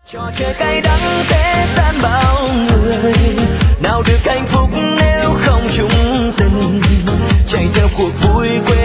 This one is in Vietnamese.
trò chơi cay đắng thế gian bao người nào được hạnh phúc nếu không chung tình chạy theo cuộc vui quên